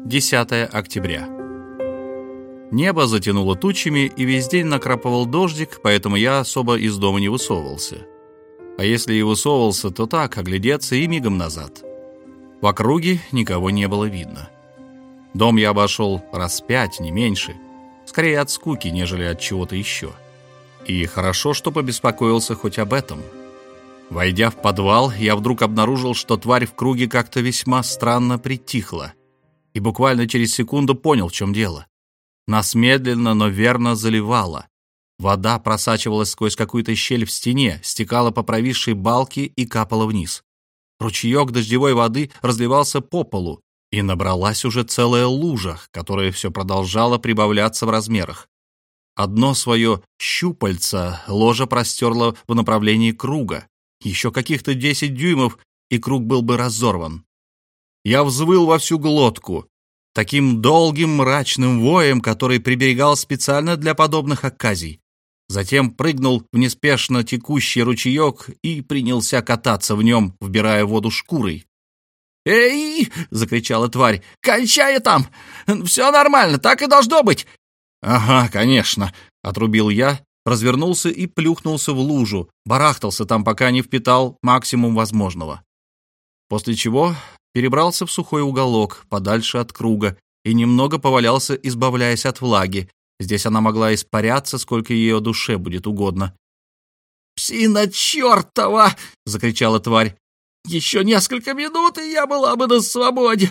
10 октября. Небо затянуло тучами, и весь день накрапывал дождик, поэтому я особо из дома не высовывался. А если и высовывался, то так, оглядеться и мигом назад. В округе никого не было видно. Дом я обошел раз 5, не меньше. Скорее от скуки, нежели от чего-то еще. И хорошо, что побеспокоился хоть об этом. Войдя в подвал, я вдруг обнаружил, что тварь в круге как-то весьма странно притихла. И буквально через секунду понял, в чем дело. Нас медленно, но верно заливало. Вода просачивалась сквозь какую-то щель в стене, стекала по провисшей балке и капала вниз. Ручеек дождевой воды разливался по полу, и набралась уже целая лужа, которая все продолжала прибавляться в размерах. Одно свое щупальце ложа простерла в направлении круга. Еще каких-то 10 дюймов, и круг был бы разорван. Я взвыл во всю глотку, таким долгим мрачным воем, который приберегал специально для подобных оказий. Затем прыгнул в неспешно текущий ручеек и принялся кататься в нем, вбирая воду шкурой. «Эй!» — закричала тварь. «Кончай там! Все нормально, так и должно быть!» «Ага, конечно!» — отрубил я, развернулся и плюхнулся в лужу, барахтался там, пока не впитал максимум возможного. После чего перебрался в сухой уголок, подальше от круга, и немного повалялся, избавляясь от влаги. Здесь она могла испаряться, сколько ее душе будет угодно. «Псина чертова!» — закричала тварь. «Еще несколько минут, и я была бы на свободе!»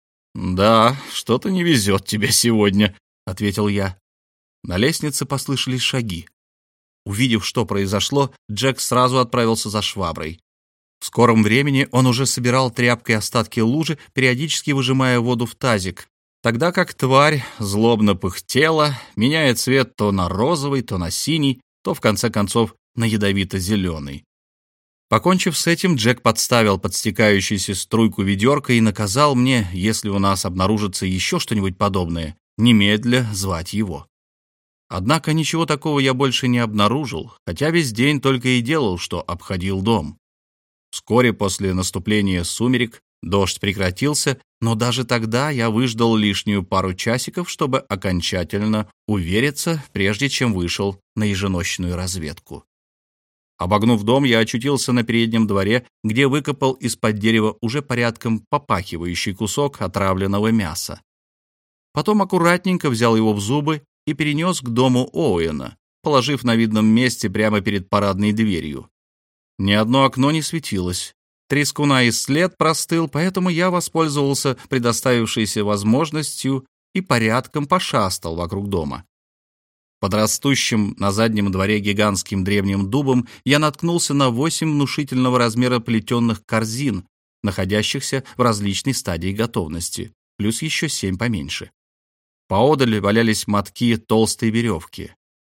«Да, что-то не везет тебе сегодня», — ответил я. На лестнице послышались шаги. Увидев, что произошло, Джек сразу отправился за шваброй. В скором времени он уже собирал тряпкой остатки лужи, периодически выжимая воду в тазик, тогда как тварь злобно пыхтела, меняя цвет то на розовый, то на синий, то, в конце концов, на ядовито-зеленый. Покончив с этим, Джек подставил под стекающуюся струйку ведерко и наказал мне, если у нас обнаружится еще что-нибудь подобное, немедля звать его. Однако ничего такого я больше не обнаружил, хотя весь день только и делал, что обходил дом. Вскоре после наступления сумерек дождь прекратился, но даже тогда я выждал лишнюю пару часиков, чтобы окончательно увериться, прежде чем вышел на еженочную разведку. Обогнув дом, я очутился на переднем дворе, где выкопал из-под дерева уже порядком попахивающий кусок отравленного мяса. Потом аккуратненько взял его в зубы и перенес к дому Оуэна, положив на видном месте прямо перед парадной дверью. Ни одно окно не светилось. Трескуна и след простыл, поэтому я воспользовался предоставившейся возможностью и порядком пошастал вокруг дома. Под растущим на заднем дворе гигантским древним дубом я наткнулся на 8 внушительного размера плетеных корзин, находящихся в различной стадии готовности, плюс еще 7 поменьше. Поодаль валялись мотки толстой веревки.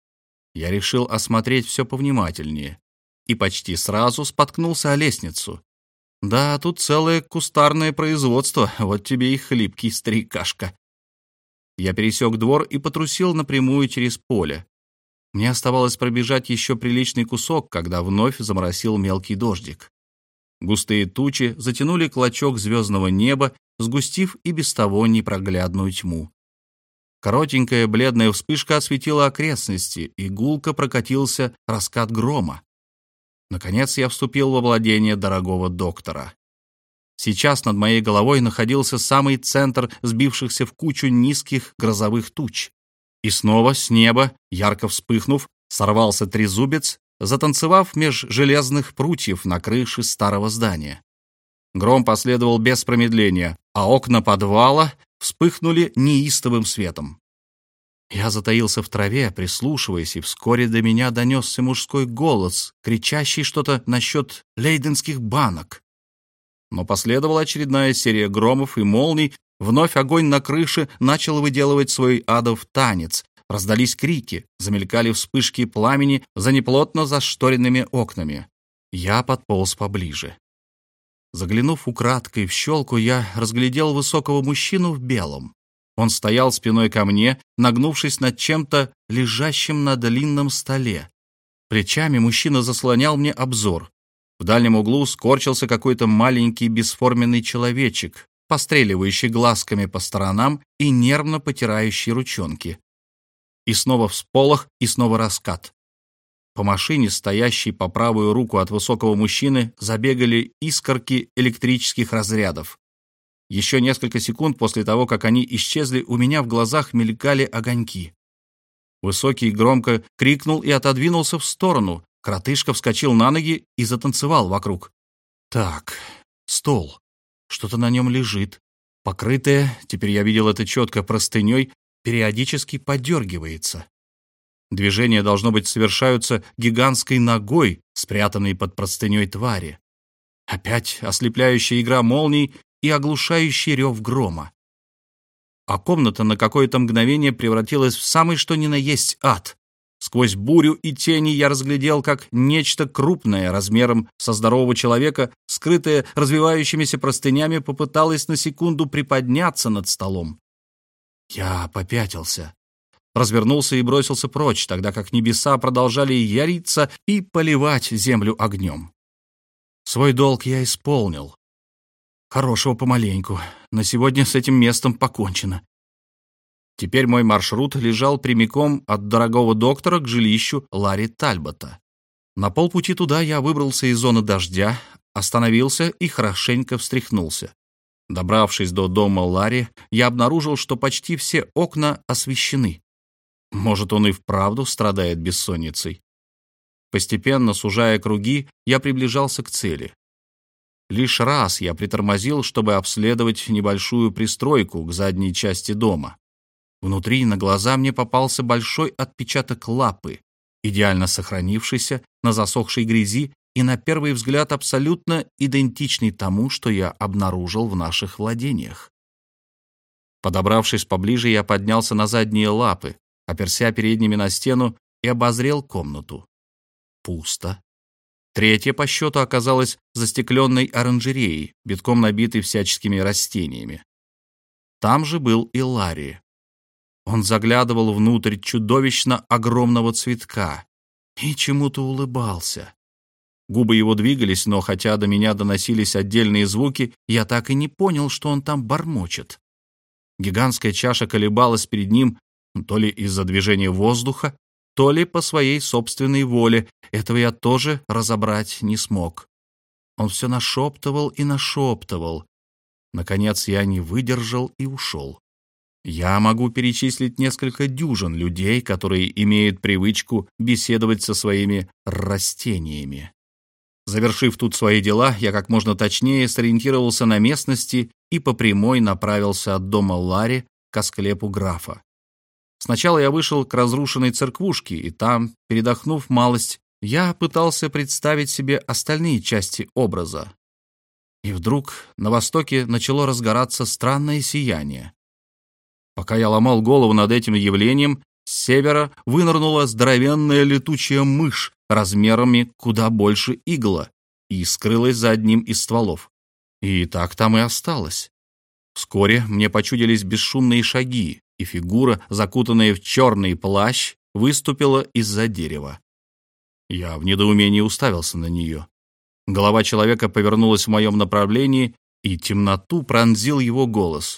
Я решил осмотреть все повнимательнее и почти сразу споткнулся о лестницу. Да, тут целое кустарное производство, вот тебе и хлипкий старикашка. Я пересек двор и потрусил напрямую через поле. Мне оставалось пробежать еще приличный кусок, когда вновь заморосил мелкий дождик. Густые тучи затянули клочок звездного неба, сгустив и без того непроглядную тьму. Коротенькая бледная вспышка осветила окрестности, и гулко прокатился раскат грома. Наконец я вступил во владение дорогого доктора. Сейчас над моей головой находился самый центр сбившихся в кучу низких грозовых туч. И снова с неба, ярко вспыхнув, сорвался трезубец, затанцевав меж железных прутьев на крыше старого здания. Гром последовал без промедления, а окна подвала вспыхнули неистовым светом. Я затаился в траве, прислушиваясь, и вскоре до меня донесся мужской голос, кричащий что-то насчет лейденских банок. Но последовала очередная серия громов и молний, вновь огонь на крыше начал выделывать свой адов танец, раздались крики, замелькали вспышки пламени за неплотно зашторенными окнами. Я подполз поближе. Заглянув украдкой в щелку, я разглядел высокого мужчину в белом. Он стоял спиной ко мне, нагнувшись над чем-то, лежащим на длинном столе. Плечами мужчина заслонял мне обзор. В дальнем углу скорчился какой-то маленький бесформенный человечек, постреливающий глазками по сторонам и нервно потирающий ручонки. И снова всполох, и снова раскат. По машине, стоящей по правую руку от высокого мужчины, забегали искорки электрических разрядов. Еще несколько секунд после того, как они исчезли, у меня в глазах мелькали огоньки. Высокий громко крикнул и отодвинулся в сторону. Коротышка вскочил на ноги и затанцевал вокруг. Так, стол. Что-то на нем лежит. Покрытое, теперь я видел это четко, простыней, периодически подергивается. Движения, должно быть, совершаются гигантской ногой, спрятанной под простыней твари. Опять ослепляющая игра молний и оглушающий рев грома. А комната на какое-то мгновение превратилась в самый что ни на есть ад. Сквозь бурю и тени я разглядел, как нечто крупное, размером со здорового человека, скрытое развивающимися простынями, попыталось на секунду приподняться над столом. Я попятился, развернулся и бросился прочь, тогда как небеса продолжали яриться и поливать землю огнем. Свой долг я исполнил. Хорошего помаленьку. На сегодня с этим местом покончено. Теперь мой маршрут лежал прямиком от дорогого доктора к жилищу Ларри Тальбота. На полпути туда я выбрался из зоны дождя, остановился и хорошенько встряхнулся. Добравшись до дома Ларри, я обнаружил, что почти все окна освещены. Может, он и вправду страдает бессонницей. Постепенно, сужая круги, я приближался к цели. Лишь раз я притормозил, чтобы обследовать небольшую пристройку к задней части дома. Внутри на глаза мне попался большой отпечаток лапы, идеально сохранившийся на засохшей грязи и на первый взгляд абсолютно идентичный тому, что я обнаружил в наших владениях. Подобравшись поближе, я поднялся на задние лапы, оперся передними на стену и обозрел комнату. Пусто. Третья по счету оказалась застекленной оранжереей, битком набитой всяческими растениями. Там же был и Ларри. Он заглядывал внутрь чудовищно огромного цветка и чему-то улыбался. Губы его двигались, но хотя до меня доносились отдельные звуки, я так и не понял, что он там бормочет. Гигантская чаша колебалась перед ним, то ли из-за движения воздуха, то ли по своей собственной воле. Этого я тоже разобрать не смог. Он все нашептывал и нашептывал. Наконец я не выдержал и ушел. Я могу перечислить несколько дюжин людей, которые имеют привычку беседовать со своими растениями. Завершив тут свои дела, я как можно точнее сориентировался на местности и по прямой направился от дома Ларри к асклепу графа. Сначала я вышел к разрушенной церквушке, и там, передохнув малость, я пытался представить себе остальные части образа. И вдруг на востоке начало разгораться странное сияние. Пока я ломал голову над этим явлением, с севера вынырнула здоровенная летучая мышь размерами куда больше игла и скрылась за одним из стволов. И так там и осталось. Вскоре мне почудились бесшумные шаги, и фигура, закутанная в черный плащ, выступила из-за дерева. Я в недоумении уставился на нее. Голова человека повернулась в моем направлении, и темноту пронзил его голос.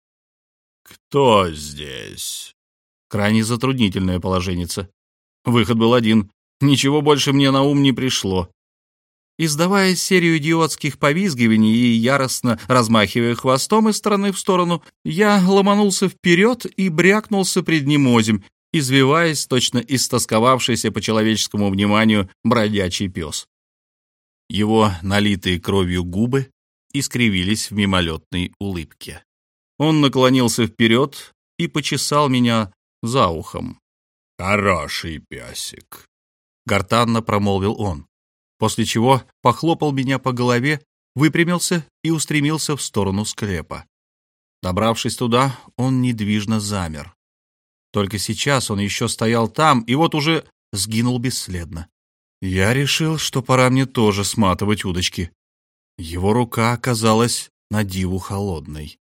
«Кто здесь?» Крайне затруднительное положенница. Выход был один. Ничего больше мне на ум не пришло. Издавая серию идиотских повизгиваний и яростно размахивая хвостом из стороны в сторону, я ломанулся вперед и брякнулся пред ним озимь, извиваясь, точно истосковавшийся по человеческому вниманию бродячий пес. Его налитые кровью губы искривились в мимолетной улыбке. Он наклонился вперед и почесал меня за ухом. «Хороший песик», — гортанно промолвил он, после чего похлопал меня по голове, выпрямился и устремился в сторону склепа. Добравшись туда, он недвижно замер. Только сейчас он еще стоял там, и вот уже сгинул бесследно. Я решил, что пора мне тоже сматывать удочки. Его рука оказалась на диву холодной.